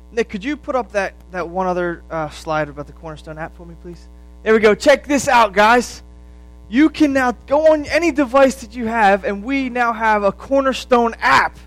Nick, could you put up that one other slide about the Cornerstone app for me, please? There we go. Check this out, guys. You can now go on any device that you have, and we now have a Cornerstone app.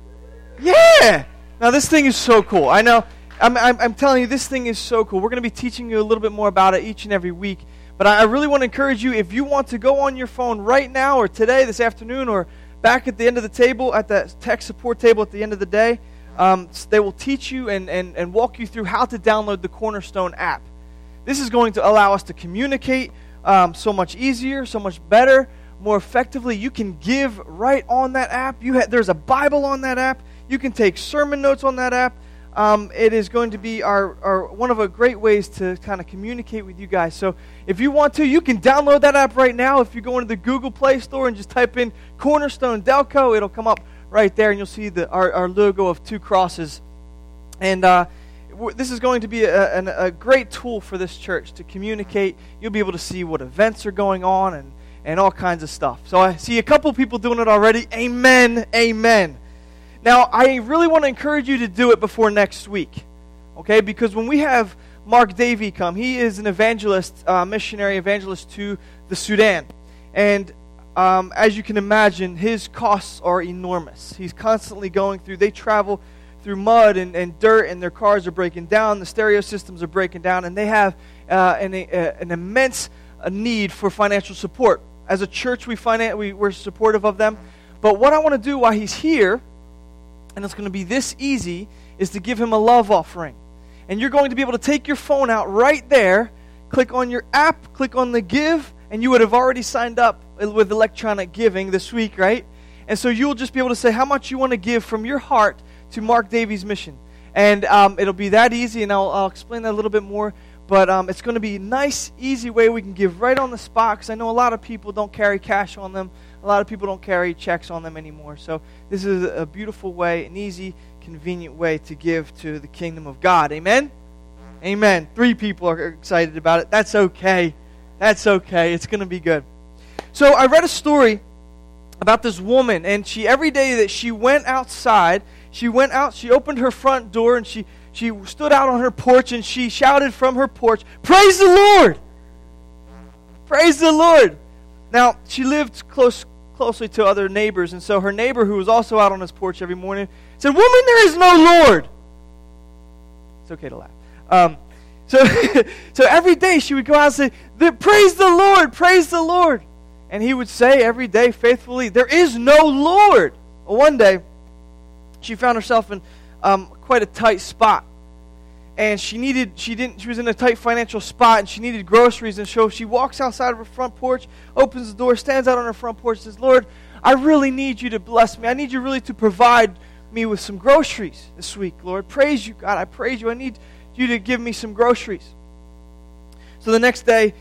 Yeah! Now, this thing is so cool. I know. I'm telling you, this thing is so cool. We're going to be teaching you a little bit more about it each and every week. But I really want to encourage you, if you want to go on your phone right now or today, this afternoon, or back at the end of the table, at the tech support table at the end of the day, they will teach you and walk you through how to download the Cornerstone app. This is going to allow us to communicate so much easier, so much better, more effectively. You can give right on that app. There's a Bible on that app. You can take sermon notes on that app. It is going to be our one of the great ways to kind of communicate with you guys. So if you want to, you can download that app right now. If you go into the Google Play Store and just type in Cornerstone Delco, it'll come up right there, and you'll see our logo of 2 crosses. And this is going to be a great tool for this church to communicate. You'll be able to see what events are going on and all kinds of stuff. So I see a couple people doing it already. Amen, amen. Now, I really want to encourage you to do it before next week, okay? Because when we have Mark Davey come, he is an evangelist, missionary evangelist to the Sudan. And as you can imagine, his costs are enormous. He's constantly going through, they travel through mud and dirt, and their cars are breaking down, the stereo systems are breaking down, and they have an immense need for financial support. As a church, we're supportive of them. But what I want to do while he's here, and it's going to be this easy, is to give him a love offering. And you're going to be able to take your phone out right there, click on your app, click on the give, and you would have already signed up with electronic giving this week, right? And so you'll just be able to say how much you want to give from your heart to Mark Davies' mission. And it'll be that easy, and I'll explain that a little bit more. But it's going to be a nice, easy way we can give right on the spot, because I know a lot of people don't carry cash on them. A lot of people don't carry checks on them anymore. So this is a beautiful way, an easy, convenient way to give to the kingdom of God. Amen? Amen. 3 people are excited about it. That's okay. That's okay. It's going to be good. So I read a story about this woman, and every day that she went outside, she opened her front door, and she stood out on her porch, and she shouted from her porch, "Praise the Lord! Praise the Lord!" Now, she lived closely to other neighbors, and so her neighbor, who was also out on his porch every morning, said, "Woman, there is no Lord." It's okay to laugh. So every day she would go out and say, "Praise the Lord, praise the Lord." And he would say every day faithfully, "There is no Lord." Well, one day, she found herself in quite a tight spot. And she was in a tight financial spot, and she needed groceries. And so she walks outside of her front porch, opens the door, stands out on her front porch, and says, "Lord, I really need you to bless me. I need you really to provide me with some groceries this week, Lord. Praise you, God. I praise you. I need you to give me some groceries." So the next day,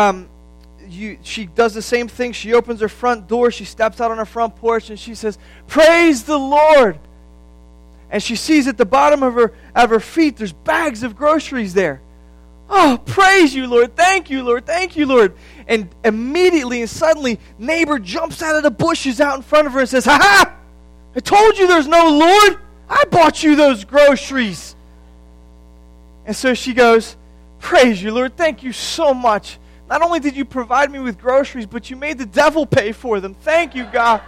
she does the same thing. She opens her front door. She steps out on her front porch, and she says, "Praise the Lord." And she sees at the bottom of her feet, there's bags of groceries there. "Oh, praise you, Lord. Thank you, Lord. Thank you, Lord." And immediately and suddenly, neighbor jumps out of the bushes out in front of her and says, "Ha ha! I told you there's no Lord. I bought you those groceries." And so she goes, "Praise you, Lord. Thank you so much. Not only did you provide me with groceries, but you made the devil pay for them. Thank you, God."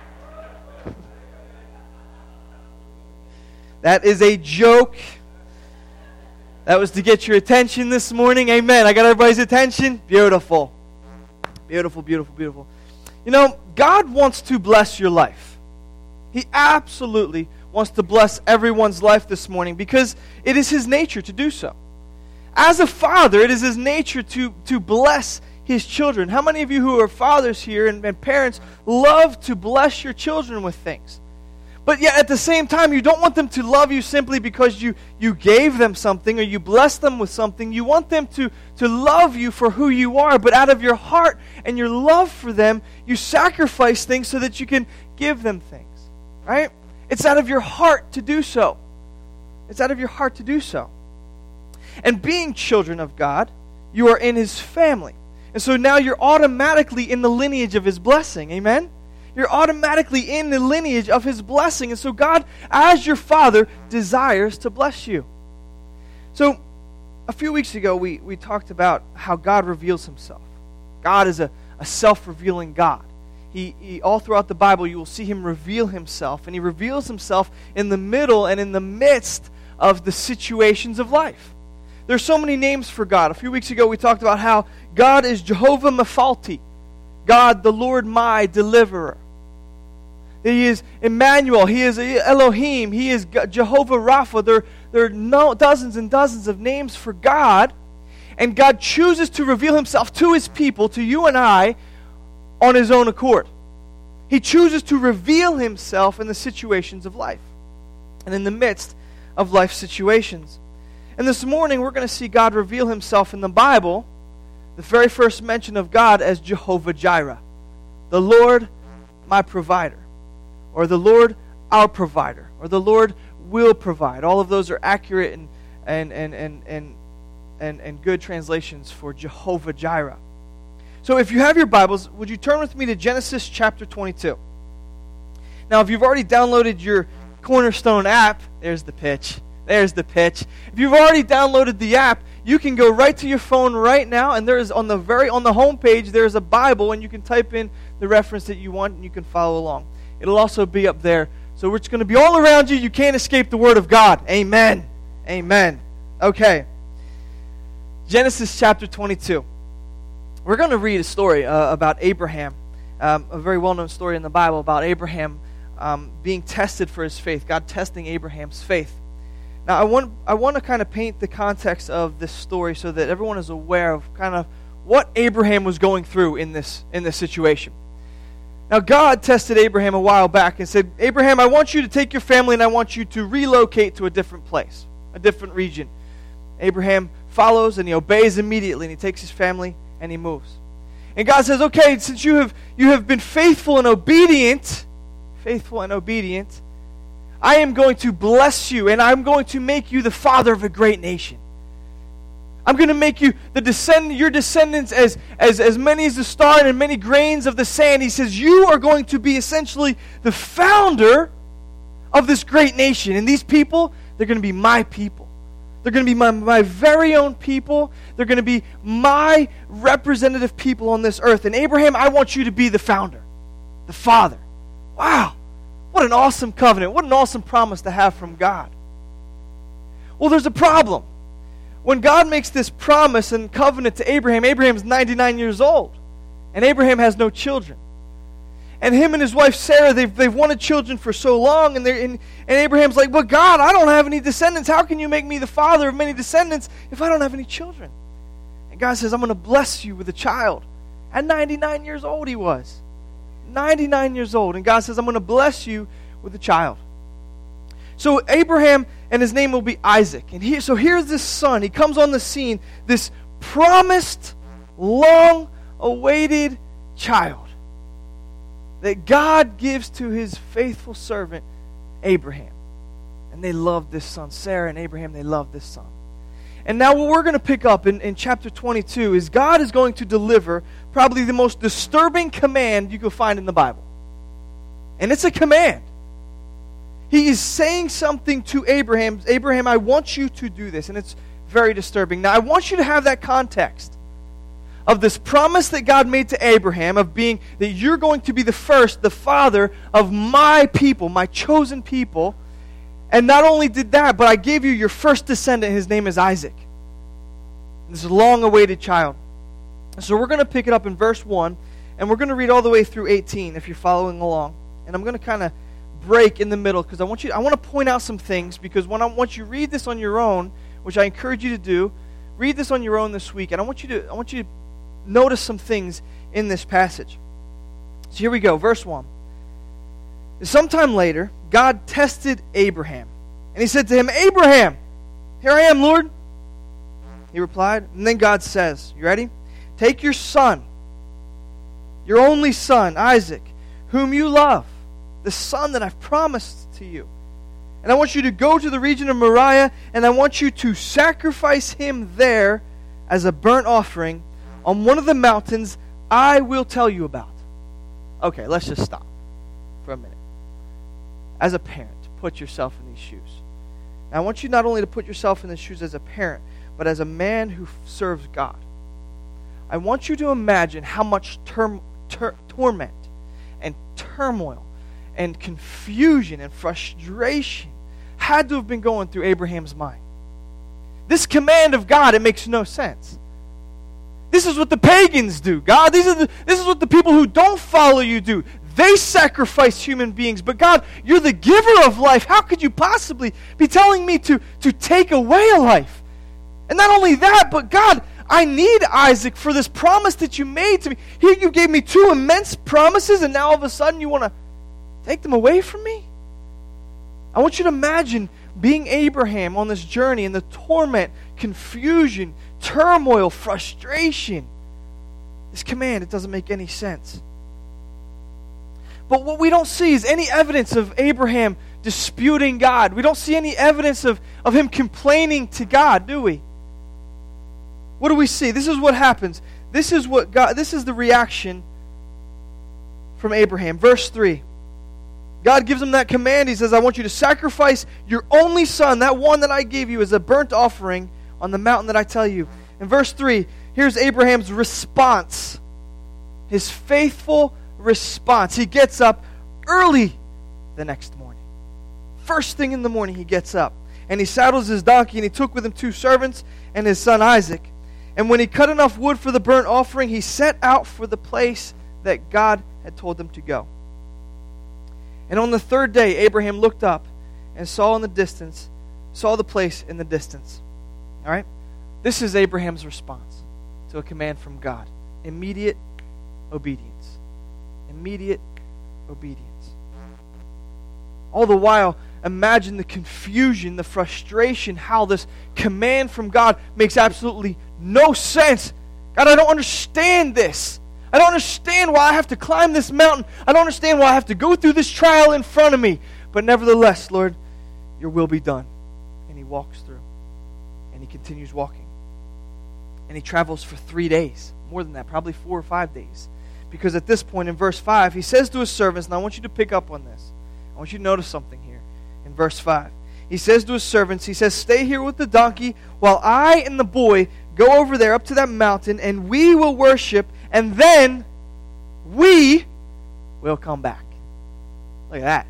That is a joke. That was to get your attention this morning. Amen. I got everybody's attention. Beautiful. Beautiful, beautiful, beautiful. You know, God wants to bless your life. He absolutely wants to bless everyone's life this morning because it is His nature to do so. As a father, it is His nature to bless His children. How many of you who are fathers here and parents love to bless your children with things? But yet at the same time, you don't want them to love you simply because you gave them something or you blessed them with something. You want them to love you for who you are, but out of your heart and your love for them, you sacrifice things so that you can give them things, right? It's out of your heart to do so. It's out of your heart to do so. And being children of God, you are in His family. And so now you're automatically in the lineage of His blessing, amen? You're automatically in the lineage of His blessing. And so God, as your Father, desires to bless you. So, a few weeks ago, we talked about how God reveals himself. God is a self-revealing God. He all throughout the Bible, you will see him reveal himself, and he reveals himself in the middle and in the midst of the situations of life. There's so many names for God. A few weeks ago, we talked about how God is Jehovah Mephalti, God, the Lord my deliverer. He is Emmanuel. He is Elohim. He is Jehovah Rapha. There are dozens and dozens of names for God, and God chooses to reveal himself to his people, to you and I, on his own accord. He chooses to reveal himself in the situations of life and in the midst of life situations. And this morning we're going to see God reveal himself in the Bible, the very first mention of God as Jehovah Jireh, the Lord my provider, or the Lord our provider, or the Lord will provide. All of those are accurate and good translations for Jehovah Jireh. So if you have your Bibles, would you turn with me to Genesis chapter 22? Now, if you've already downloaded your Cornerstone app, there's the pitch. If you've already downloaded the app, you can go right to your phone right now, and there is on the home page, there's a Bible, and you can type in the reference that you want, and you can follow along. It'll also be up there. So it's going to be all around you. You can't escape the Word of God. Amen. Amen. Okay. Genesis chapter 22. We're going to read a story about Abraham, a very well-known story in the Bible about Abraham being tested for his faith, God testing Abraham's faith. Now, I want to kind of paint the context of this story so that everyone is aware of kind of what Abraham was going through in this situation. Now, God tested Abraham a while back and said, Abraham, I want you to take your family and I want you to relocate to a different place, a different region. Abraham follows and he obeys immediately, and he takes his family and he moves. And God says, okay, since you have been faithful and obedient, I am going to bless you, and I'm going to make you the father of a great nation. I'm going to make you your descendants as many as the star and many grains of the sand. He says, you are going to be essentially the founder of this great nation. And these people, they're going to be my people. They're going to be my very own people. They're going to be my representative people on this earth. And Abraham, I want you to be the founder, the father. Wow. What an awesome covenant. What an awesome promise to have from God. Well, there's a problem. When God makes this promise and covenant to Abraham, Abraham's 99 years old. And Abraham has no children. And him and his wife Sarah, they've wanted children for so long. And Abraham's like, but God, I don't have any descendants. How can you make me the father of many descendants if I don't have any children? And God says, I'm going to bless you with a child. At 99 years old he was. 99 years old. And God says, I'm going to bless you with a child. So Abraham, and his name will be Isaac. And so here's this son. He comes on the scene, this promised, long-awaited child that God gives to his faithful servant, Abraham. And they loved this son. Sarah and Abraham, they loved this son. And now what we're going to pick up in chapter 22 is God is going to deliver probably the most disturbing command you can find in the Bible. And it's a command. He is saying something to Abraham. Abraham, I want you to do this. And it's very disturbing. Now, I want you to have that context of this promise that God made to Abraham of being that you're going to be the father of my people, my chosen people. And not only did that, but I gave you your first descendant. His name is Isaac. This long-awaited child. So we're going to pick it up in verse 1, and we're going to read all the way through 18 if you're following along. And I'm going to kind of break in the middle because I want to point out some things, because once you read this on your own, which I encourage you to do, read this on your own this week, and I want you to notice some things in this passage. So here we go, verse 1. Sometime later, God tested Abraham, and he said to him, Abraham, here I am, Lord. He replied, and then God says, you ready? Take your son, your only son, Isaac, whom you love, the son that I've promised to you. And I want you to go to the region of Moriah, and I want you to sacrifice him there as a burnt offering on one of the mountains I will tell you about. Okay, let's just stop for a minute. As a parent, put yourself in these shoes. Now, I want you not only to put yourself in the shoes as a parent, but as a man who serves God. I want you to imagine how much torment and turmoil and confusion and frustration had to have been going through Abraham's mind. This command of God, it makes no sense. This is what the pagans do, God. This is what the people who don't follow you do. They sacrifice human beings. But God, you're the giver of life. How could you possibly be telling me to take away a life? And not only that, but God, I need Isaac for this promise that you made to me. Here you gave me 2 immense promises, and now all of a sudden you want to take them away from me? I want you to imagine being Abraham on this journey and the torment, confusion, turmoil, frustration. This command, it doesn't make any sense. But what we don't see is any evidence of Abraham disputing God. We don't see any evidence of him complaining to God, do we? What do we see? This is what happens. This is the reaction from Abraham. Verse 3. God gives him that command. He says, I want you to sacrifice your only son, that one that I gave you, as a burnt offering on the mountain that I tell you. In verse 3, here's Abraham's response. His faithful response. He gets up early the next morning. First thing in the morning, he gets up. And he saddles his donkey, and he took with him 2 servants and his son Isaac. And when he cut enough wood for the burnt offering, he set out for the place that God had told them to go. And on the 3rd day, Abraham looked up and saw the place in the distance. All right? This is Abraham's response to a command from God. Immediate obedience. Immediate obedience. All the while, imagine the confusion, the frustration, how this command from God makes absolutely no sense. God, I don't understand this. I don't understand why I have to climb this mountain. I don't understand why I have to go through this trial in front of me. But nevertheless, Lord, your will be done. And he walks through. And he continues walking. And he travels for 3 days. More than that, probably 4 or 5 days. Because at this point in verse 5, he says to his servants, and I want you to pick up on this. I want you to notice something here. In verse 5, he says to his servants, he says, stay here with the donkey while I and the boy go over there up to that mountain, and we will worship, and then we will come back. Look at that.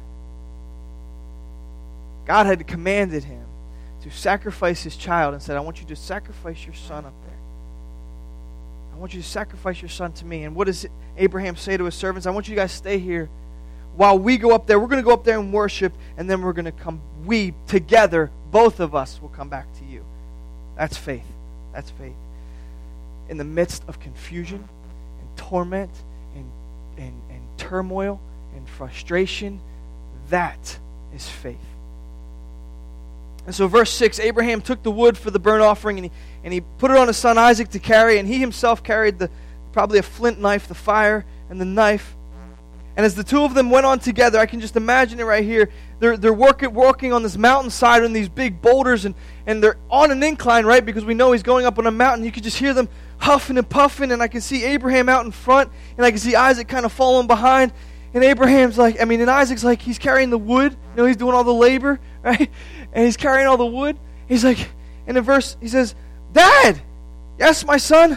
God had commanded him to sacrifice his child and said, I want you to sacrifice your son up there. I want you to sacrifice your son to me. And what does Abraham say to his servants? I want you guys to stay here while we go up there. We're going to go up there and worship, and then we're going to come. We, together, both of us, will come back to you. That's faith. That's faith. In the midst of confusion and torment and turmoil and frustration, that is faith. And so verse 6, Abraham took the wood for the burnt offering, and he put it on his son Isaac to carry, and he himself carried probably a flint knife, the fire and the knife. And as the 2 of them went on together, I can just imagine it right here. They're walking on this mountainside on these big boulders, and they're on an incline, right? Because we know he's going up on a mountain. You can just hear them huffing and puffing, and I can see Abraham out in front, and I can see Isaac kind of following behind. And and Isaac's like, he's carrying the wood. You know, he's doing all the labor, right? And he's carrying all the wood. He's like, in the verse, he says, Dad! Yes, my son?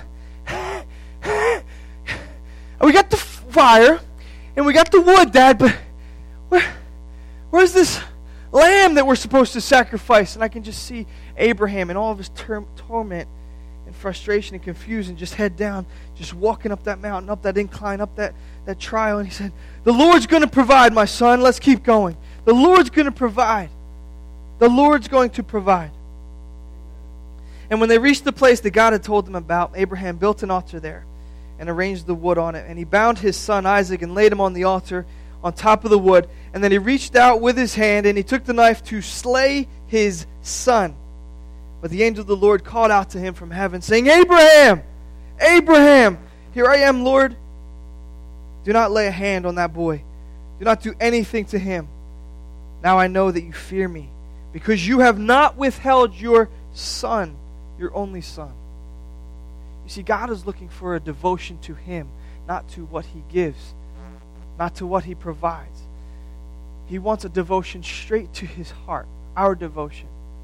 We got the fire, and we got the wood, Dad, but where's this lamb that we're supposed to sacrifice? And I can just see Abraham and all of his torment and frustration and confusion just head down, just walking up that mountain, up that incline, up that trial. And he said, the Lord's going to provide, my son. Let's keep going. The Lord's going to provide. The Lord's going to provide. And when they reached the place that God had told them about, Abraham built an altar there and arranged the wood on it. And he bound his son Isaac and laid him on the altar on top of the wood. And then he reached out with his hand and he took the knife to slay his son. But the angel of the Lord called out to him from heaven, saying, Abraham! Abraham! Here I am, Lord. Do not lay a hand on that boy. Do not do anything to him. Now I know that you fear me, because you have not withheld your son, your only son. You see, God is looking for a devotion to him, not to what he gives, not to what he provides. He wants a devotion straight to his heart, our devotion.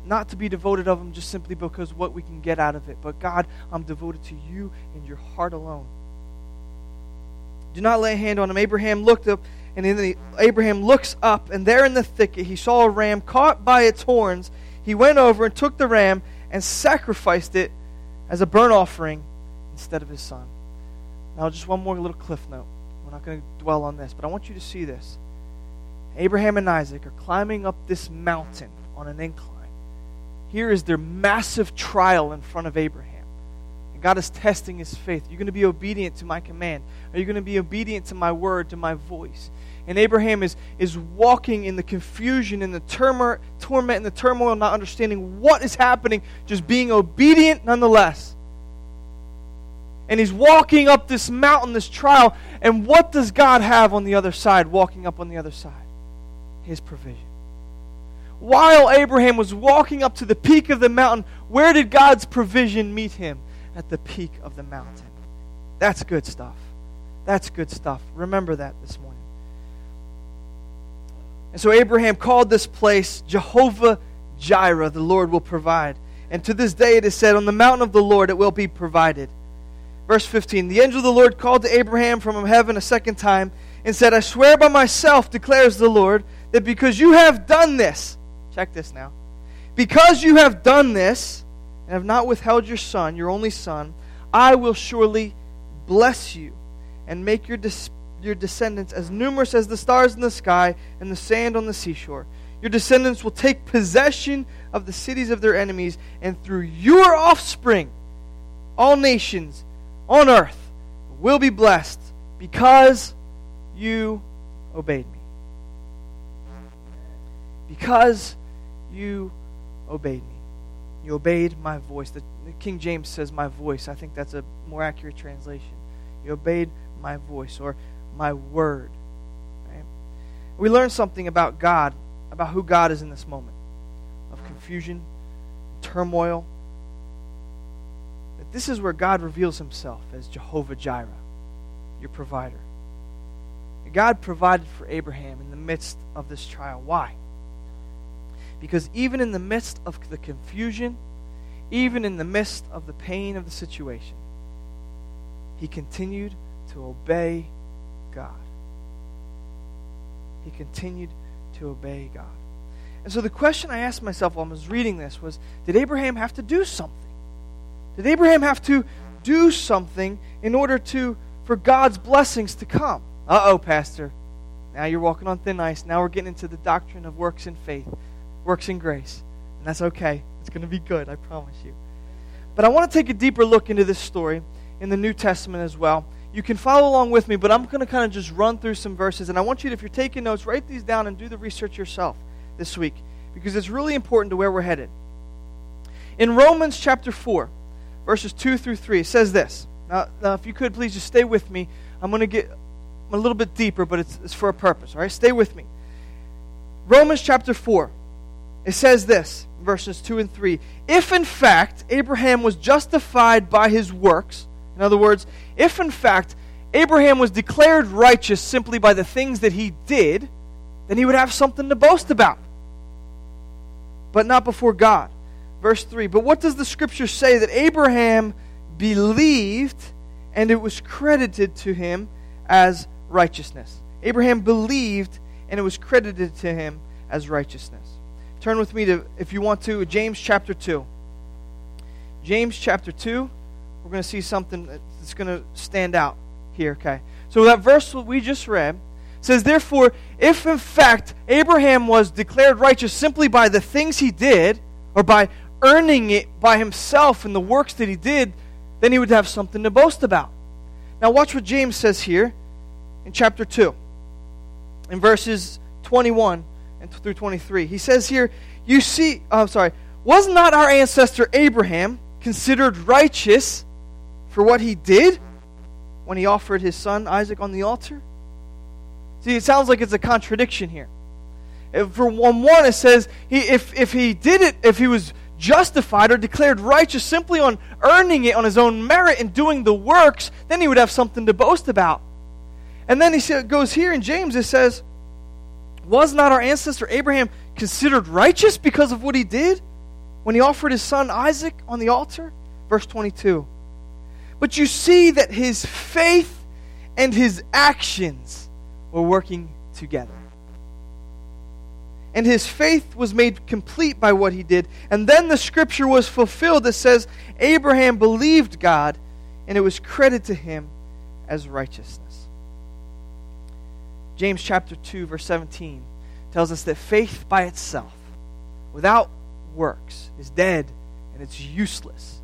not to be devoted of them just simply because what we can get out of it. But God, I'm devoted to you and your heart alone. Do not lay a hand on him. Abraham looked up, and Abraham looks up, and there in the thicket he saw a ram caught by its horns. He went over and took the ram and sacrificed it as a burnt offering instead of his son. Now, just one more little cliff note. We're not going to dwell on this, but I want you to see this. Abraham and Isaac are climbing up this mountain on an incline. Here is their massive trial in front of Abraham. And God is testing his faith. Are you going to be obedient to my command? Are you going to be obedient to my word, to my voice? And Abraham is walking in the confusion, in the torment, and the turmoil, not understanding what is happening, just being obedient nonetheless. And he's walking up this mountain, this trial, and what does God have on the other side, walking up on the other side? His provision. While Abraham was walking up to the peak of the mountain, where did God's provision meet him? At the peak of the mountain. That's good stuff. That's good stuff. Remember that this morning. And so Abraham called this place Jehovah Jireh, the Lord will provide. And to this day it is said, on the mountain of the Lord it will be provided. Verse 15, the angel of the Lord called to Abraham from heaven a second time and said, I swear by myself, declares the Lord, that because you have done this, check this now, because you have done this and have not withheld your son, your only son, I will surely bless you and make your descendants as numerous as the stars in the sky and the sand on the seashore. Your descendants will take possession of the cities of their enemies, and through your offspring, all nations on earth will be blessed because you obeyed me. Because you obeyed me. You obeyed my voice. The King James says my voice. I think that's a more accurate translation. You obeyed my voice or my word. Right? We learn something about God, about who God is in this moment of confusion, turmoil. That this is where God reveals himself as Jehovah Jireh, your provider. And God provided for Abraham in the midst of this trial. Why? Because even in the midst of the confusion, even in the midst of the pain of the situation, he continued to obey God. He continued to obey God. And so the question I asked myself while I was reading this was, did Abraham have to do something? Did Abraham have to do something in order for God's blessings to come? Uh-oh, Pastor. Now you're walking on thin ice. Now we're getting into the doctrine of works in faith. Works in grace. And that's okay. It's going to be good, I promise you. But I want to take a deeper look into this story in the New Testament as well. You can follow along with me, but I'm going to kind of just run through some verses. And I want you to, if you're taking notes, write these down and do the research yourself this week, because it's really important to where we're headed. In Romans chapter 4, verses 2 through 3, it says this. Now if you could, please just stay with me. I'm going to get a little bit deeper, but it's for a purpose. All right, stay with me. Romans chapter 4. It says this, verses 2 and 3. If in fact Abraham was justified by his works, in other words, if in fact Abraham was declared righteous simply by the things that he did, then he would have something to boast about. But not before God. Verse 3. But what does the scripture say? That Abraham believed and it was credited to him as righteousness. Abraham believed and it was credited to him as righteousness. Turn with me to, if you want to, James chapter 2. James chapter 2, we're going to see something that's going to stand out here, okay? So that verse we just read says, therefore, if in fact Abraham was declared righteous simply by the things he did, or by earning it by himself in the works that he did, then he would have something to boast about. Now watch what James says here in chapter 2, in verses 21 and through 23. He says here, was not our ancestor Abraham considered righteous for what he did when he offered his son Isaac on the altar? See, it sounds like it's a contradiction here. For one, it says if he did it, if he was justified or declared righteous simply on earning it on his own merit and doing the works, then he would have something to boast about. And then he goes here in James, it says, was not our ancestor Abraham considered righteous because of what he did? when he offered his son Isaac on the altar? Verse 22. But you see that his faith and his actions were working together. And his faith was made complete by what he did. And then the scripture was fulfilled that says, Abraham believed God, and it was credited to him as righteousness. James chapter 2, verse 17 tells us that faith by itself, without works, is dead and it's useless.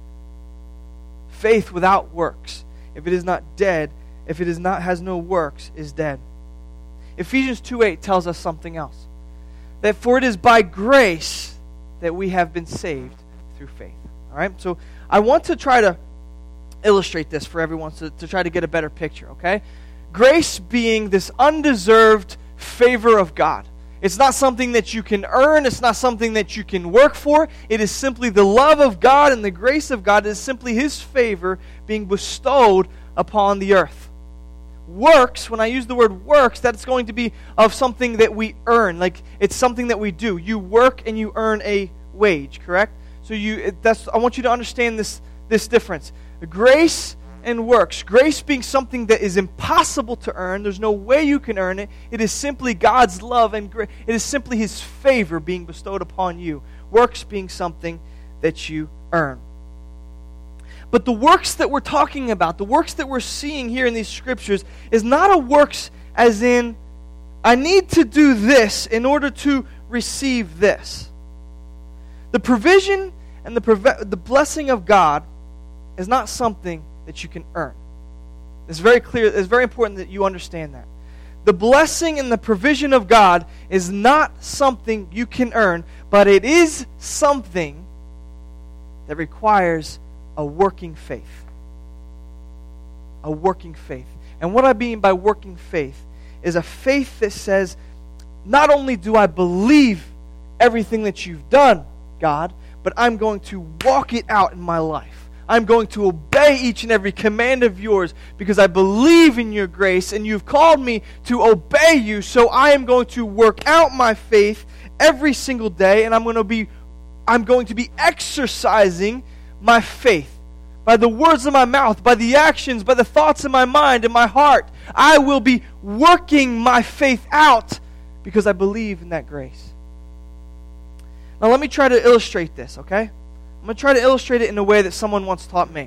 Faith without works, if it is not dead, if it is not has no works, is dead. Ephesians 2:8 tells us something else. That for it is by grace that we have been saved through faith. All right? So I want to try to illustrate this for everyone to try to get a better picture, okay? Grace being this undeserved favor of God. It's not something that you can earn. It's not something that you can work for. It is simply the love of God and the grace of God. It is simply His favor being bestowed upon the earth. Works, when I use the word works, that's going to be of something that we earn. Like, it's something that we do. You work and you earn a wage, correct? So I want you to understand this difference. Grace and works. Grace being something that is impossible to earn. There's no way you can earn it. It is simply God's love and grace. It is simply His favor being bestowed upon you. Works being something that you earn. But the works that we're talking about, the works that we're seeing here in these scriptures, is not a works as in, I need to do this in order to receive this. The provision and the blessing of God is not something that you can earn. It's very clear, it's very important that you understand that. The blessing and the provision of God is not something you can earn, but it is something that requires a working faith. A working faith. And what I mean by working faith is a faith that says, not only do I believe everything that you've done, God, but I'm going to walk it out in my life. I'm going to obey each and every command of yours because I believe in your grace and you've called me to obey you, so I am going to work out my faith every single day, and I'm going to be exercising my faith by the words of my mouth, by the actions, by the thoughts in my mind and my heart. I will be working my faith out because I believe in that grace. Now let me try to illustrate this, okay? I'm going to try to illustrate it in a way that someone once taught me.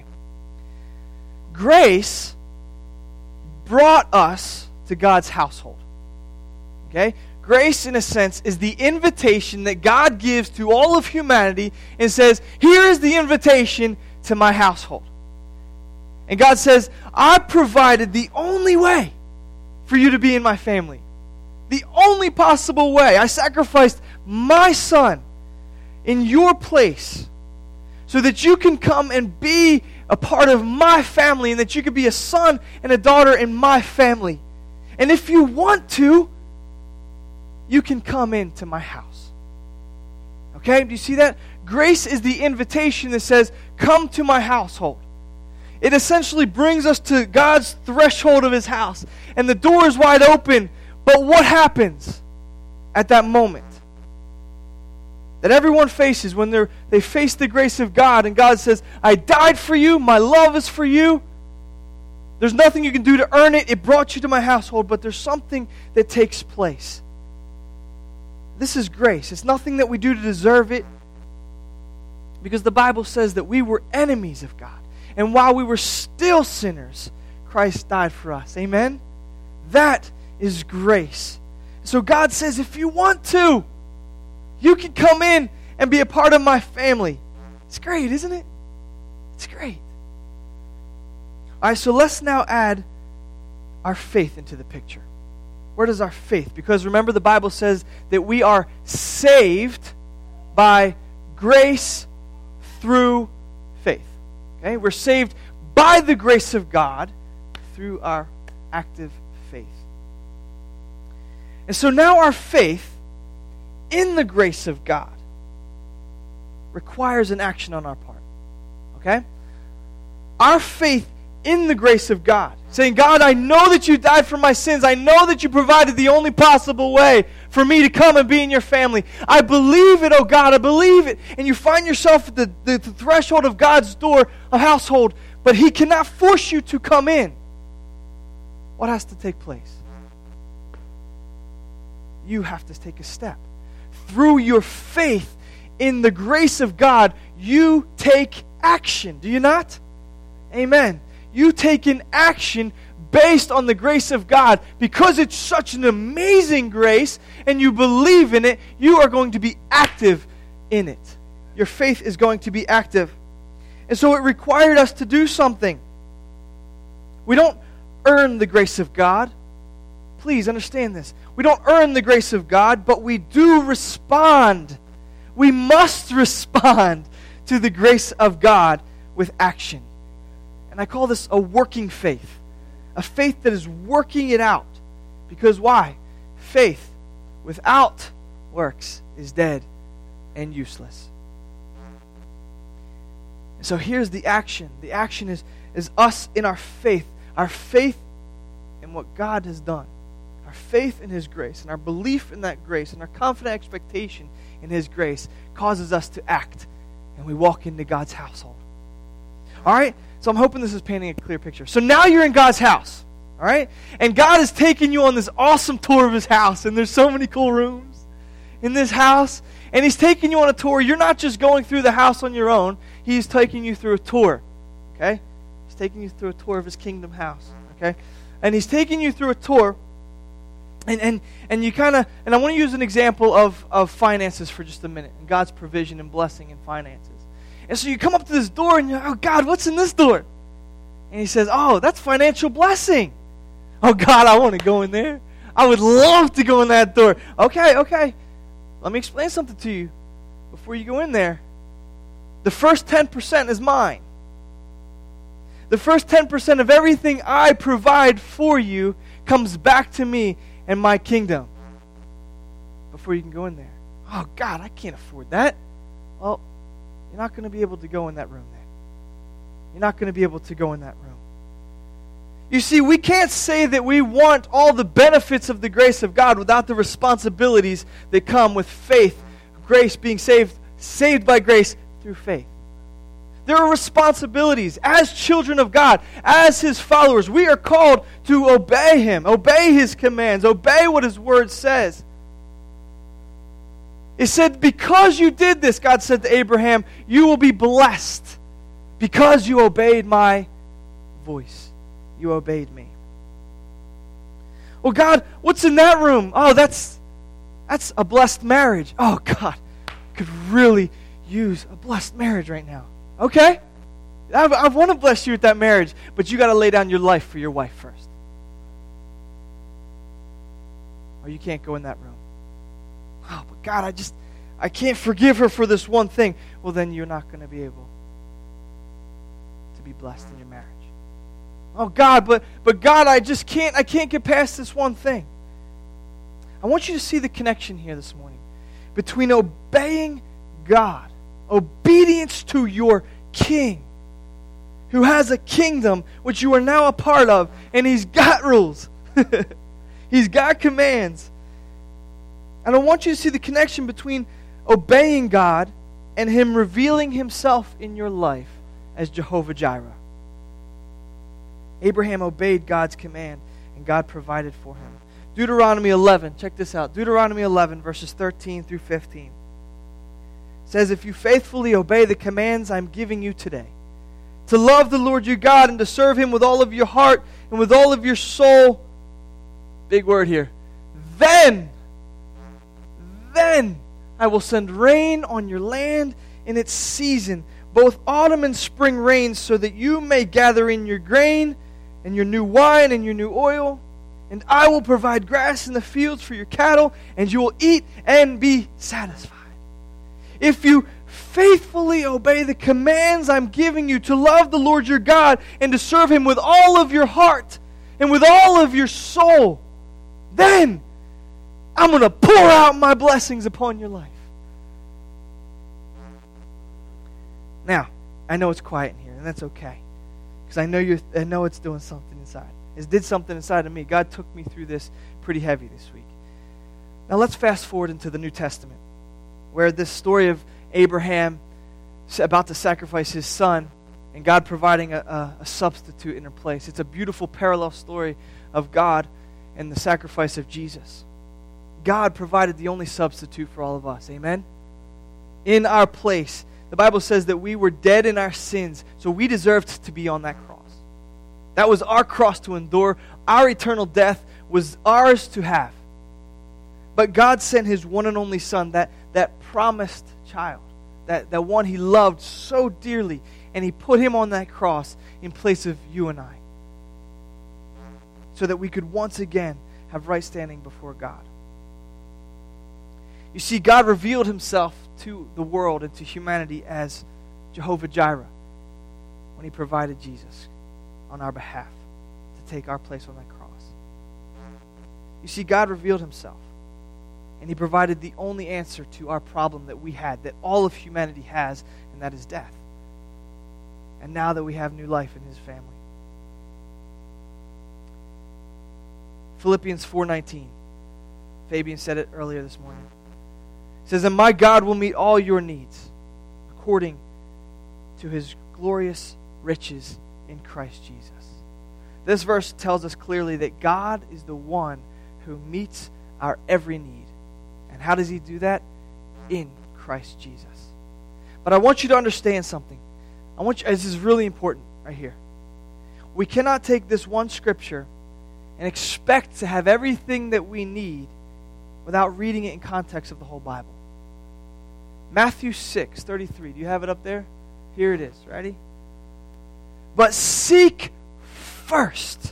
Grace brought us to God's household. Okay? Grace, in a sense, is the invitation that God gives to all of humanity and says, here is the invitation to my household. And God says, I provided the only way for you to be in my family. The only possible way. I sacrificed my son in your place so that you can come and be a part of my family and that you can be a son and a daughter in my family. And if you want to, you can come into my house. Okay? Do you see that? Grace is the invitation that says, come to my household. It essentially brings us to God's threshold of His house. And the door is wide open. But what happens at that moment? That everyone faces when they face the grace of God and God says, I died for you, my love is for you. There's nothing you can do to earn it. It brought you to my household, but there's something that takes place. This is grace. It's nothing that we do to deserve it, because the Bible says that we were enemies of God. And while we were still sinners, Christ died for us. Amen? That is grace. So God says, if you want to, you can come in and be a part of my family. It's great, isn't it? It's great. All right, so let's now add our faith into the picture. Where does our faith? Because remember, the Bible says that we are saved by grace through faith. Okay? We're saved by the grace of God through our active faith. And so now our faith in the grace of God requires an action on our part. Okay? Our faith in the grace of God. Saying, God, I know that you died for my sins. I know that you provided the only possible way for me to come and be in your family. I believe it, oh God, I believe it. And you find yourself at the threshold of God's door, a household, but He cannot force you to come in. What has to take place? You have to take a step. Through your faith in the grace of God, you take action. Do you not? Amen. You take an action based on the grace of God. Because it's such an amazing grace and you believe in it, you are going to be active in it. Your faith is going to be active. And so it required us to do something. We don't earn the grace of God. Please understand this. We don't earn the grace of God, but we do respond. We must respond to the grace of God with action. And I call this a working faith. A faith that is working it out. Because why? Faith without works is dead and useless. And so here's the action. The action is us in our faith. Our faith in what God has done. Our faith in His grace and our belief in that grace and our confident expectation in His grace causes us to act. And we walk into God's household. All right? So I'm hoping this is painting a clear picture. So now you're in God's house. All right? And God is taking you on this awesome tour of His house. And there's so many cool rooms in this house. And He's taking you on a tour. You're not just going through the house on your own. He's taking you through a tour. Okay? He's taking you through a tour of His kingdom house. Okay? And He's taking you through a tour. And you kind of, and I want to use an example of finances for just a minute. And God's provision and blessing in finances. And so you come up to this door and you're, oh God, what's in this door? And He says, oh, that's financial blessing. Oh God, I want to go in there. I would love to go in that door. Okay. Let me explain something to you before you go in there. The first 10% is mine. The first 10% of everything I provide for you comes back to me and my kingdom before you can go in there. Oh God, I can't afford that. Well, you're not going to be able to go in that room then. You're not going to be able to go in that room. You see, we can't say that we want all the benefits of the grace of God without the responsibilities that come with faith, grace, being saved by grace through faith. There are responsibilities as children of God, as His followers. We are called to obey Him, obey His commands, obey what His Word says. It said, because you did this, God said to Abraham, you will be blessed because you obeyed my voice. You obeyed me. Well, God, what's in that room? Oh, that's a blessed marriage. Oh, God, I could really use a blessed marriage right now. Okay? I want to bless you with that marriage, but you got to lay down your life for your wife first. Or you can't go in that room. Oh, but God, I can't forgive her for this one thing. Well, then you're not going to be able to be blessed in your marriage. Oh, God, but God, I can't get past this one thing. I want you to see the connection here this morning between obeying God, obedience to your King, who has a kingdom which you are now a part of, and He's got rules. He's got commands. And I want you to see the connection between obeying God and Him revealing Himself in your life as Jehovah Jireh. Abraham obeyed God's command, and God provided for him. Deuteronomy 11, check this out. Deuteronomy 11, verses 13 through 15. Says, if you faithfully obey the commands I'm giving you today, to love the Lord your God and to serve Him with all of your heart and with all of your soul, big word here, then I will send rain on your land in its season, both autumn and spring rains, so that you may gather in your grain and your new wine and your new oil. And I will provide grass in the fields for your cattle, and you will eat and be satisfied. If you faithfully obey the commands I'm giving you to love the Lord your God and to serve Him with all of your heart and with all of your soul, then I'm going to pour out my blessings upon your life. Now, I know it's quiet in here, and that's okay. Because I know it's doing something inside. It did something inside of me. God took me through this pretty heavy this week. Now let's fast forward into the New Testament, where this story of Abraham about to sacrifice his son and God providing a substitute in her place. It's a beautiful parallel story of God and the sacrifice of Jesus. God provided the only substitute for all of us. Amen? In our place. The Bible says that we were dead in our sins, so we deserved to be on that cross. That was our cross to endure. Our eternal death was ours to have. But God sent His one and only Son, that promised child, that one He loved so dearly, and He put Him on that cross in place of you and I, so that we could once again have right standing before God. You see, God revealed Himself to the world and to humanity as Jehovah Jireh when He provided Jesus on our behalf to take our place on that cross. You see, God revealed Himself, and He provided the only answer to our problem that we had, that all of humanity has, and that is death. And now that we have new life in His family. Philippians 4:19. Fabian said it earlier this morning. It says, "And my God will meet all your needs according to His glorious riches in Christ Jesus." This verse tells us clearly that God is the one who meets our every need. And how does He do that? In Christ Jesus. But I want you to understand something. This is really important right here. We cannot take this one scripture and expect to have everything that we need without reading it in context of the whole Bible. Matthew 6:33. Do you have it up there? Here it is. Ready? But seek first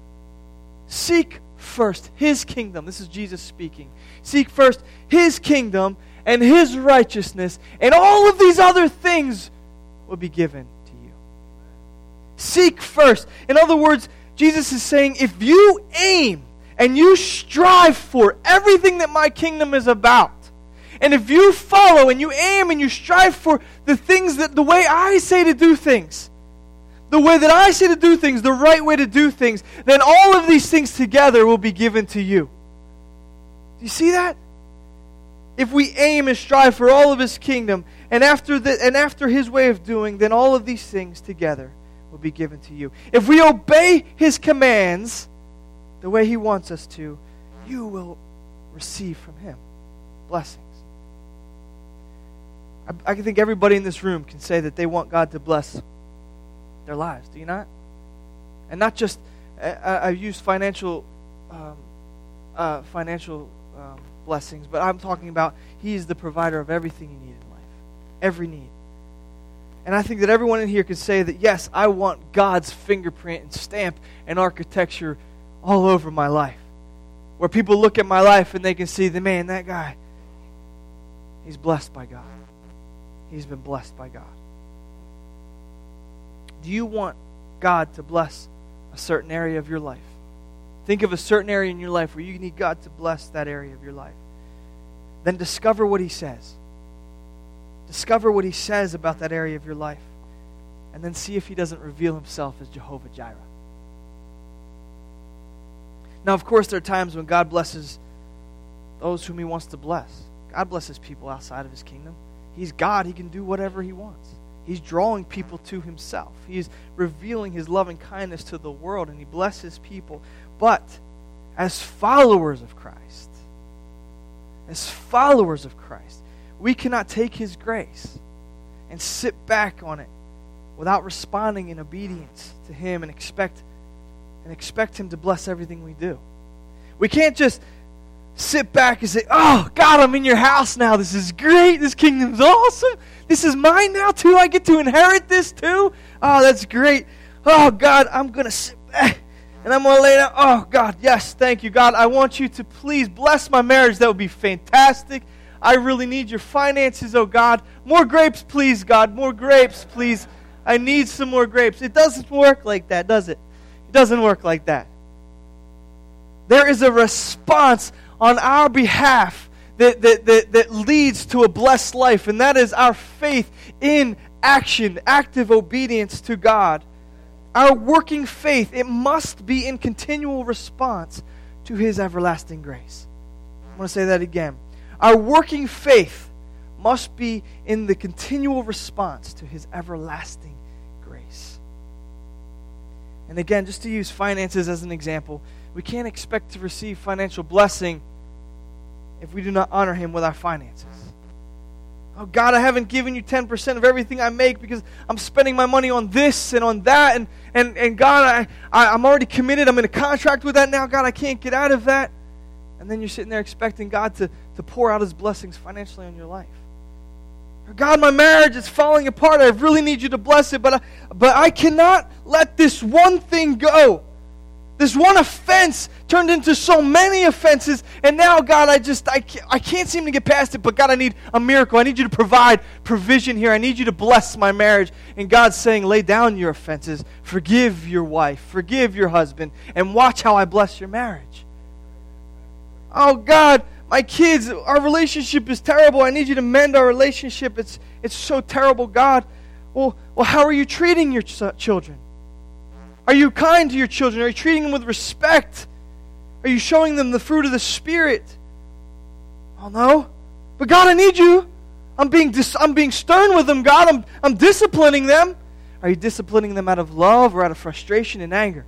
His kingdom. This is Jesus speaking. Seek first His kingdom and His righteousness, and all of these other things will be given to you. Seek first. In other words, Jesus is saying, if you aim and you strive for everything that my kingdom is about, and if you follow and you aim and you strive for the things that the way I say to do things, the way that I say to do things, the right way to do things, then all of these things together will be given to you. Do you see that? If we aim and strive for all of His kingdom, and after His way of doing, then all of these things together will be given to you. If we obey His commands the way He wants us to, you will receive from Him blessings. I think everybody in this room can say that they want God to bless their lives. Do you not? And not just, I use financial blessings, but I'm talking about He is the provider of everything you need in life. Every need. And I think that everyone in here can say that, yes, I want God's fingerprint and stamp and architecture all over my life. Where people look at my life and they can see, man, that guy, he's blessed by God. He's been blessed by God. Do you want God to bless a certain area of your life? Think of a certain area in your life where you need God to bless that area of your life. Then discover what He says. Discover what He says about that area of your life. And then see if He doesn't reveal Himself as Jehovah Jireh. Now, of course, there are times when God blesses those whom He wants to bless. God blesses people outside of His kingdom. He's God. He can do whatever He wants. He's drawing people to Himself. He's revealing His loving kindness to the world, and He blesses people. But as followers of Christ, we cannot take His grace and sit back on it without responding in obedience to Him and expect Him to bless everything we do. We can't just sit back and say, "Oh, God, I'm in your house now. This is great. This kingdom's awesome. This is mine now, too. I get to inherit this, too. Oh, that's great. Oh, God, I'm going to sit back and I'm going to lay down. Oh, God, yes, thank you. God, I want you to please bless my marriage. That would be fantastic. I really need your finances, oh, God. More grapes, please, God. More grapes, please. I need some more grapes." It doesn't work like that, does it? It doesn't work like that. There is a response on our behalf that leads to a blessed life, and that is our faith in action, active obedience to God. Our working faith, it must be in continual response to His everlasting grace. I'm going to say that again. Our working faith must be in the continual response to His everlasting grace. And again, just to use finances as an example, we can't expect to receive financial blessing if we do not honor Him with our finances. Oh God, I haven't given you 10% of everything I make because I'm spending my money on this and on that. And God, I'm already committed. I'm in a contract with that now. God, I can't get out of that. And then you're sitting there expecting God to pour out His blessings financially on your life. Or God, my marriage is falling apart. I really need you to bless it. But I cannot let this one thing go. This one offense turned into so many offenses, and now, God, I can't seem to get past it, but God, I need a miracle. I need you to provide provision here. I need you to bless my marriage. And God's saying, lay down your offenses, forgive your wife, forgive your husband, and watch how I bless your marriage. Oh, God, my kids, our relationship is terrible. I need you to mend our relationship. It's so terrible, God. Well, how are you treating your children? Are you kind to your children? Are you treating them with respect? Are you showing them the fruit of the Spirit? Oh no. But God, I need you. I'm being stern with them, God. I'm disciplining them. Are you disciplining them out of love or out of frustration and anger?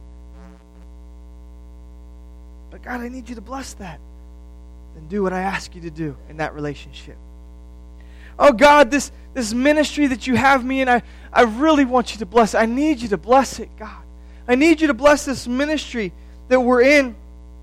But God, I need you to bless that. Then do what I ask you to do in that relationship. Oh God, this ministry that you have me in, I really want you to bless it. I need you to bless it, God. I need you to bless this ministry that we're in.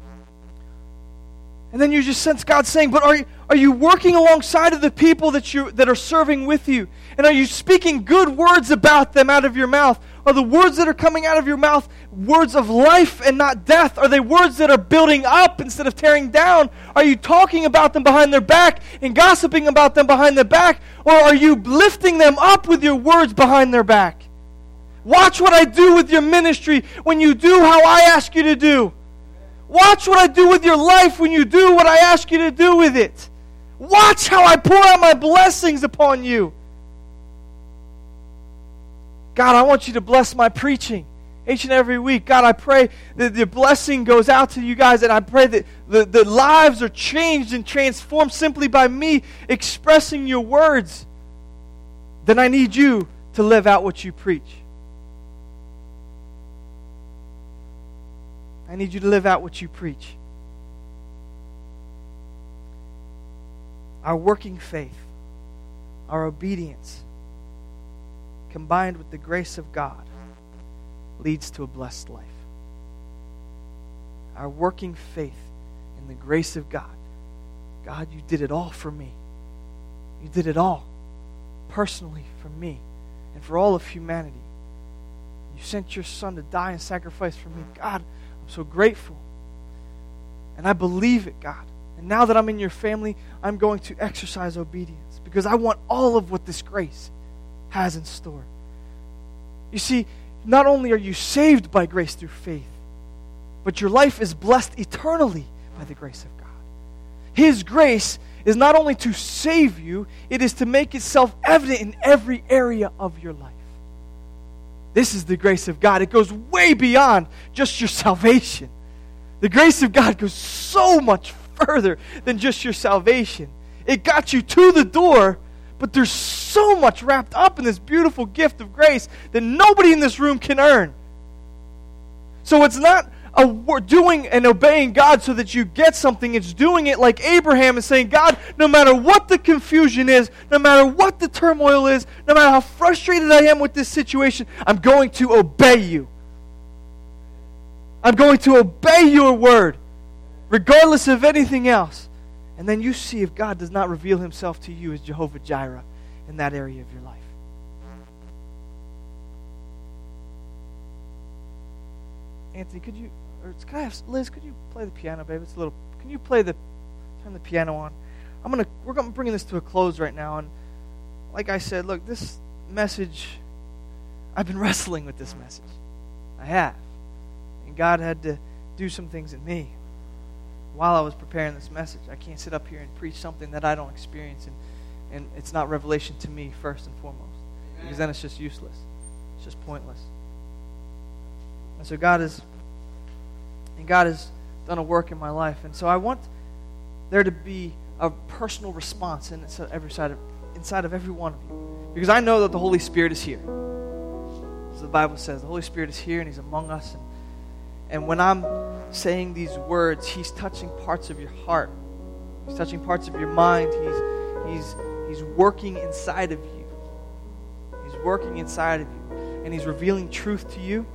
And then you just sense God saying, but are you working alongside of the people that are serving with you? And are you speaking good words about them out of your mouth? Are the words that are coming out of your mouth words of life and not death? Are they words that are building up instead of tearing down? Are you talking about them behind their back and gossiping about them behind their back? Or are you lifting them up with your words behind their back? Watch what I do with your ministry when you do how I ask you to do. Watch what I do with your life when you do what I ask you to do with it. Watch how I pour out my blessings upon you. God, I want you to bless my preaching each and every week. God, I pray that the blessing goes out to you guys, and I pray that the lives are changed and transformed simply by me expressing your words. Then I need you to live out what you preach. I need you to live out what you preach. Our working faith, our obedience, combined with the grace of God, leads to a blessed life. Our working faith in the grace of God. God, you did it all for me. You did it all personally for me and for all of humanity. You sent your Son to die and sacrifice for me. God, I'm so grateful. And I believe it, God. And now that I'm in your family, I'm going to exercise obedience because I want all of what this grace has in store. You see, not only are you saved by grace through faith, but your life is blessed eternally by the grace of God. His grace is not only to save you, it is to make itself evident in every area of your life. This is the grace of God. It goes way beyond just your salvation. The grace of God goes so much further than just your salvation. It got you to the door, but there's so much wrapped up in this beautiful gift of grace that nobody in this room can earn. So it's not doing and obeying God so that you get something. It's doing it like Abraham and saying, God, no matter what the confusion is, no matter what the turmoil is, no matter how frustrated I am with this situation, I'm going to obey you. I'm going to obey your word, regardless of anything else. And then you see if God does not reveal himself to you as Jehovah Jireh in that area of your life. Anthony, Liz, could you play the piano, babe? It's a little. Can you turn the piano on? We're bringing this to a close right now, and like I said, look, this message, I've been wrestling with this message. I have, and God had to do some things in me while I was preparing this message. I can't sit up here and preach something that I don't experience, and it's not revelation to me first and foremost, because then it's just useless. It's just pointless. And so God has done a work in my life. And so I want there to be a personal response inside of every one of you. Because I know that the Holy Spirit is here. As the Bible says, the Holy Spirit is here and He's among us. And when I'm saying these words, He's touching parts of your heart. He's touching parts of your mind. He's working inside of you. He's working inside of you. And He's revealing truth to you.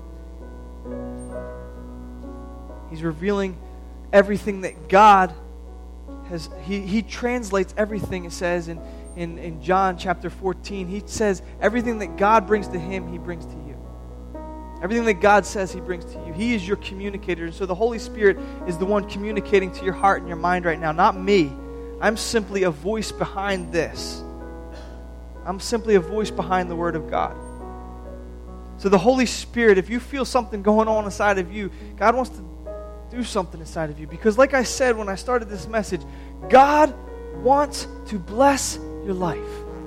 He's revealing everything that God has. He translates everything, it says in John chapter 14. He says everything that God brings to Him, He brings to you. Everything that God says, He brings to you. He is your communicator. And so the Holy Spirit is the one communicating to your heart and your mind right now, not me. I'm simply a voice behind this. I'm simply a voice behind the Word of God. So the Holy Spirit, if you feel something going on inside of you, God wants to do something inside of you. Because like I said when I started this message, God wants to bless your life.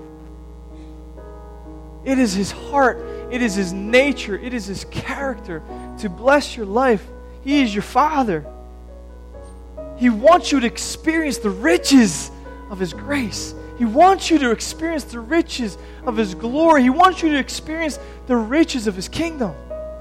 It is His heart. It is His nature. It is His character to bless your life. He is your Father. He wants you to experience the riches of His grace. He wants you to experience the riches of His glory. He wants you to experience the riches of His kingdom.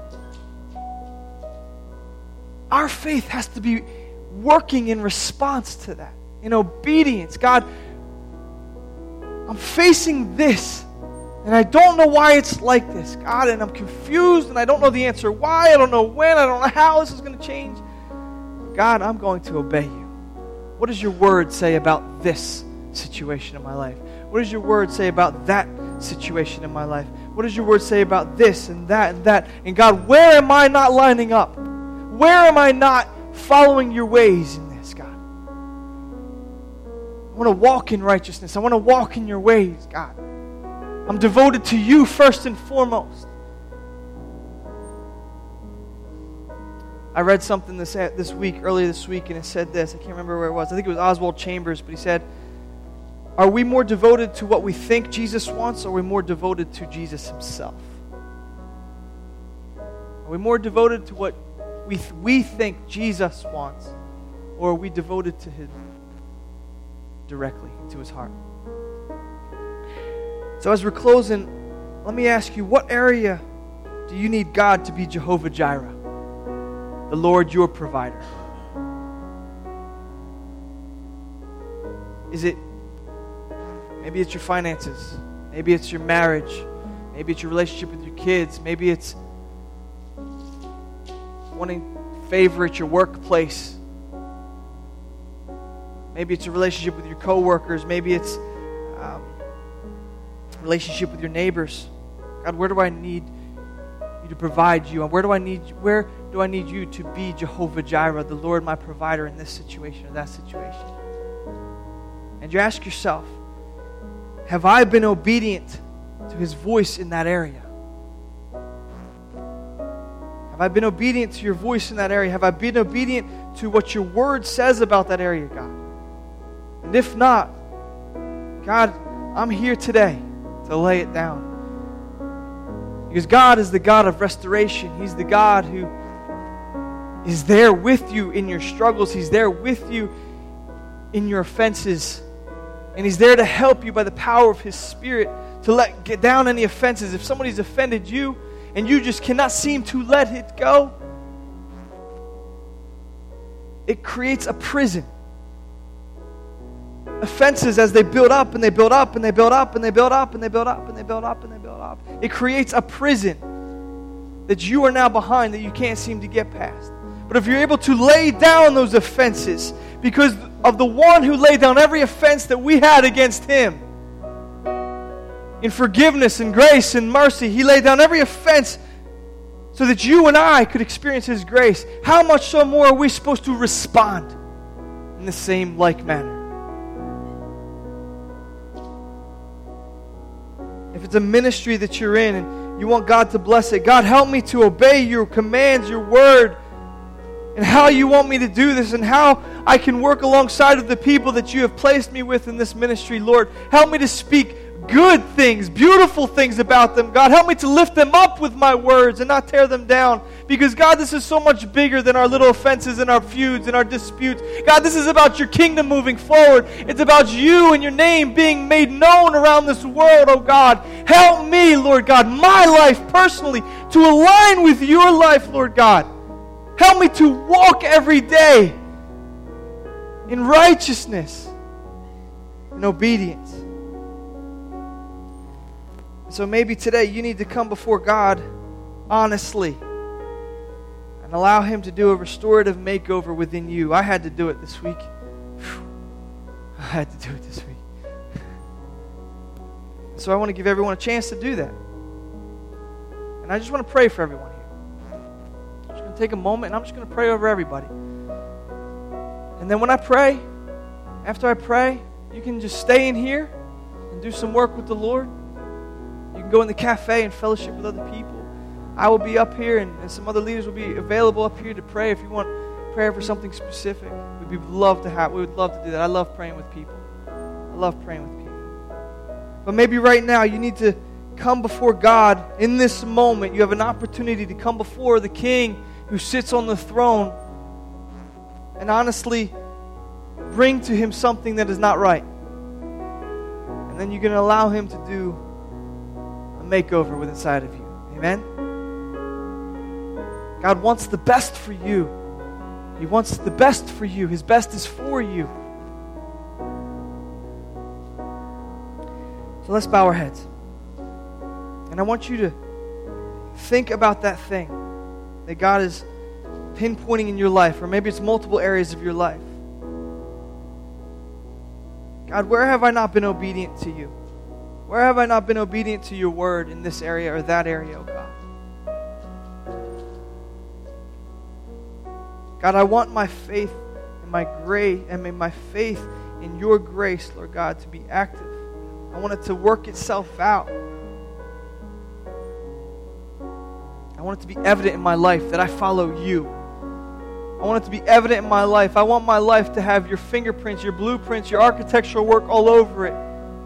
Our faith has to be working in response to that, in obedience. God, I'm facing this, and I don't know why it's like this, God, and I'm confused, and I don't know the answer why, I don't know when, I don't know how this is going to change. God, I'm going to obey you. What does your word say about this situation in my life? What does your word say about that situation in my life? What does your word say about this and that and that? And God, where am I not lining up? Where am I not following your ways in this, God? I want to walk in righteousness. I want to walk in your ways, God. I'm devoted to you first and foremost. I read something earlier this week, and it said this. I can't remember where it was. I think it was Oswald Chambers, but he said, are we more devoted to what we think Jesus wants, or are we more devoted to Jesus Himself? Are we more devoted to what we think Jesus wants, or are we devoted to Him directly, to His heart? So as we're closing, let me ask you, what area do you need God to be Jehovah Jireh, the Lord your provider? Is it, maybe it's your finances, maybe it's your marriage, maybe it's your relationship with your kids, maybe it's wanting favor at your workplace. Maybe it's a relationship with your coworkers. Maybe it's a relationship with your neighbors. God, where do I need you to provide you? And where do I need you to be Jehovah Jireh, the Lord my provider in this situation or that situation? And you ask yourself, have I been obedient to His voice in that area? Have I been obedient to your voice in that area? Have I been obedient to what your word says about that area, God? And if not, God, I'm here today to lay it down. Because God is the God of restoration. He's the God who is there with you in your struggles. He's there with you in your offenses. And He's there to help you by the power of His Spirit to get down any offenses. If somebody's offended you, and you just cannot seem to let it go, it creates a prison. Offenses, as they build up and they build up and they build up and they build up and they build up and they build up and they build up, it creates a prison that you are now behind that you can't seem to get past. But if you're able to lay down those offenses because of the one who laid down every offense that we had against Him, in forgiveness and grace and mercy, He laid down every offense so that you and I could experience His grace. How much so more are we supposed to respond in the same like manner? If it's a ministry that you're in and you want God to bless it, God, help me to obey your commands, your word. and how you want me to do this and how I can work alongside of the people that you have placed me with in this ministry, Lord. Help me to speak good things, beautiful things about them. God, help me to lift them up with my words and not tear them down. Because, God, this is so much bigger than our little offenses and our feuds and our disputes. God, this is about your kingdom moving forward. It's about you and your name being made known around this world, oh God. Help me, Lord God, my life personally, to align with your life, Lord God. Help me to walk every day in righteousness and obedience. So maybe today you need to come before God honestly and allow Him to do a restorative makeover within you. I had to do it this week. I had to do it this week. So I want to give everyone a chance to do that. And I just want to pray for everyone here. I'm just going to take a moment and I'm just going to pray over everybody. And then when I pray, after I pray, you can just stay in here and do some work with the Lord. You can go in the cafe and fellowship with other people. I will be up here, and some other leaders will be available up here to pray if you want prayer for something specific. We would love to do that. I love praying with people. I love praying with people. But maybe right now you need to come before God in this moment. You have an opportunity to come before the King who sits on the throne and honestly bring to Him something that is not right. And then you're going to allow Him to do a makeover within inside of you. Amen? God wants the best for you. He wants the best for you. His best is for you. So let's bow our heads. And I want you to think about that thing that God is pinpointing in your life, or maybe it's multiple areas of your life. God, where have I not been obedient to you? Where have I not been obedient to your word in this area or that area, oh God? God, I want my faith and my grace, my faith in your grace, Lord God, to be active. I want it to work itself out. I want it to be evident in my life that I follow you. I want it to be evident in my life. I want my life to have your fingerprints, your blueprints, your architectural work all over it.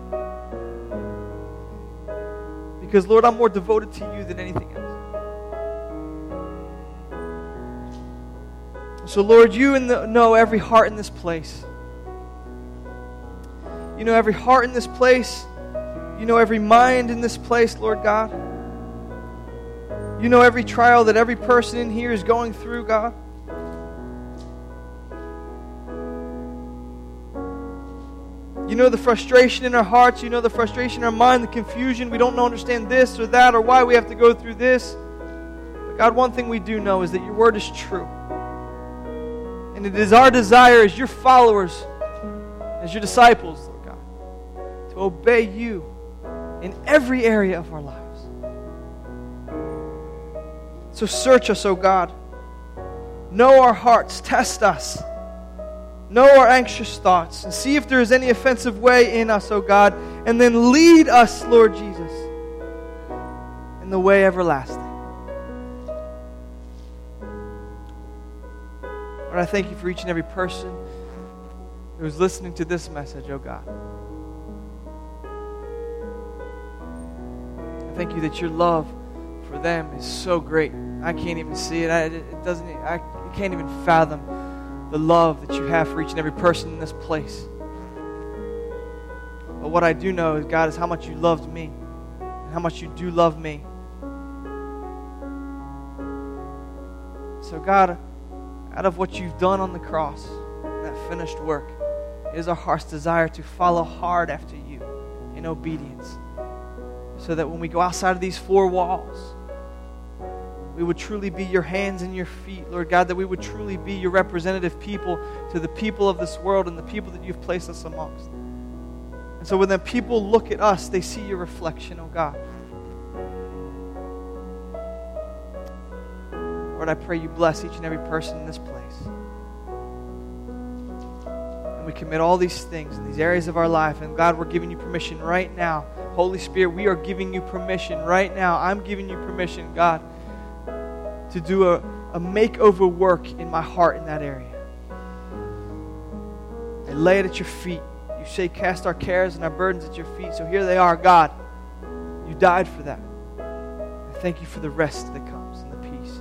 Because, Lord, I'm more devoted to you than anything else. So, Lord, you know every heart in this place. You know every heart in this place. You know every mind in this place, Lord God. You know every trial that every person in here is going through, God. You know the frustration in our hearts. You know the frustration in our mind, the confusion. We don't understand this or that or why we have to go through this. But God, one thing we do know is that your word is true. And it is our desire as your followers, as your disciples, Lord God, to obey you in every area of our lives. So search us, O God. Know our hearts. Test us. Know our anxious thoughts. And see if there is any offensive way in us, O God. And then lead us, Lord Jesus, in the way everlasting. Lord, I thank you for each and every person who is listening to this message, O God. I thank you that your love for them is so great. I can't even see it. I can't even fathom the love that you have for each and every person in this place. But what I do know is, God, is how much you loved me and how much you do love me. So, God, out of what you've done on the cross, that finished work, it is our heart's desire to follow hard after you in obedience, so that when we go outside of these four walls, we would truly be your hands and your feet, Lord God, that we would truly be your representative people to the people of this world and the people that you've placed us amongst. And so when the people look at us, they see your reflection, oh God. Lord, I pray you bless each and every person in this place. And we commit all these things in these areas of our life. And God, we're giving you permission right now. Holy Spirit, we are giving you permission right now. I'm giving you permission, God, to do a a makeover work in my heart in that area. I lay it at your feet. You say, cast our cares and our burdens at your feet. So here they are, God. You died for that. I thank you for the rest that comes and the peace.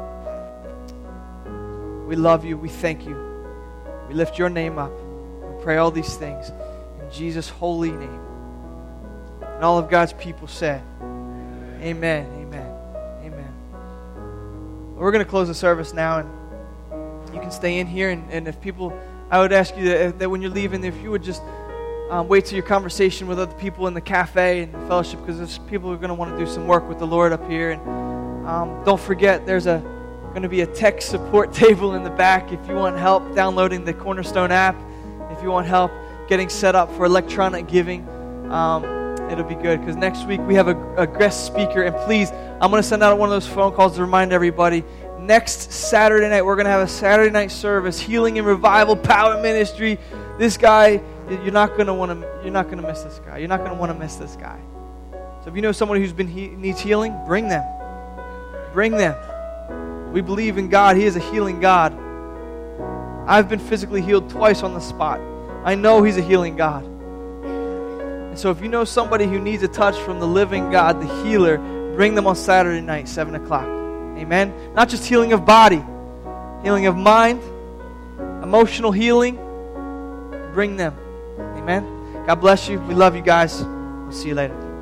We love you. We thank you. We lift your name up. We pray all these things in Jesus' holy name. And all of God's people said, amen, amen, amen. We're going to close the service now, and you can stay in here. And if people, I would ask you that when you're leaving, if you would just wait till your conversation with other people in the cafe and the fellowship, because there's people who are going to want to do some work with the Lord up here. And don't forget, there's going to be a tech support table in the back if you want help downloading the Cornerstone app, if you want help getting set up for electronic giving. It'll be good, because next week we have a guest speaker. And please, I'm going to send out one of those phone calls to remind everybody. Next Saturday night, we're going to have a Saturday night service, Healing and Revival Power Ministry. This guy, you're not going to miss this guy. You're not going to want to miss this guy. So if you know someone who's needs healing, bring them. Bring them. We believe in God. He is a healing God. I've been physically healed twice on the spot. I know He's a healing God. And so if you know somebody who needs a touch from the living God, the healer, bring them on Saturday night, 7 o'clock. Amen? Not just healing of body, healing of mind, emotional healing. Bring them. Amen? God bless you. We love you guys. We'll see you later.